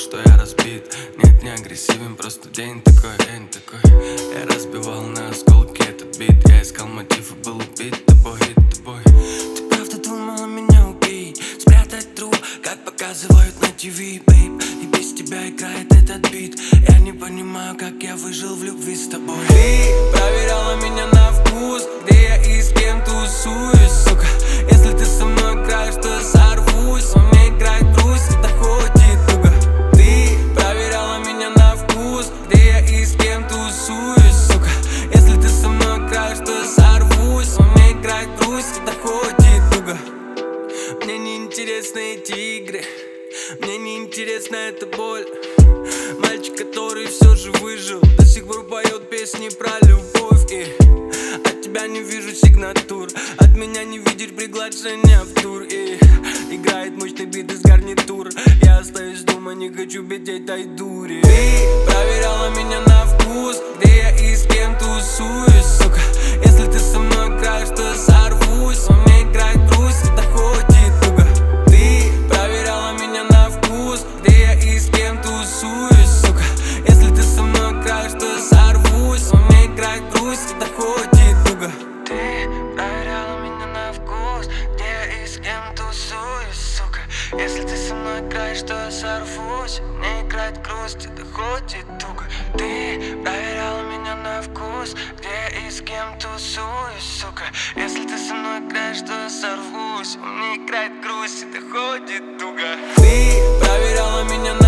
что я разбит. Нет, не агрессивен, просто день такой. Я разбивал на осколки этот бит. Я искал мотив и был убит тобой. Ты правда думала меня убить, спрятать труп, как показывают на ТВ, бейб. И без тебя играет этот бит. Я не понимаю, как я выжил в любви с тобой. Ты проверяла меня на вкус, где я и с кем тусуюсь, сука. Если ты со мной играешь, то сорвусь. Он мне играет грусть, это ходит туго. Ты проверяла меня на вкус, где я и с кем тусуюсь, сука. Если ты со мной играешь, то сорвусь. Он мне играет грусть, это ходит туго. Мне не интересны эти игры, мне не интересна эта боль. Мальчик, который все же выжил, до сих пор поет песни про любовь. И от тебя не вижу сигнатур, от меня не видишь приглашения в тур. И играет мощный бит из гарнитур. Я остаюсь дома, не хочу петь этой дури. Ты проверяла меня на вкус, где я и с кем тусуюсь, сука. Если ты со мной играешь, то сорвусь. Он мне играет грусть, это ходит туго. Ты проверяла меня на вкус, где я и с кем тусуюсь, сука. Если ты со мной играешь, то сорвусь. Он мне играет грусть, это ходит туго. Ты проверяла меня на вкус, где я и с кем тусуюсь, сука. Если ты со мной играешь, то сорвусь. Мне играет грусть, это ходит туго. Ты проверяла меня на вкус, где я и с кем тусуюсь, сука. Если ты со мной играешь, то сорвусь. Мне играет грусть, это ходит туго. Ты проверяла меня на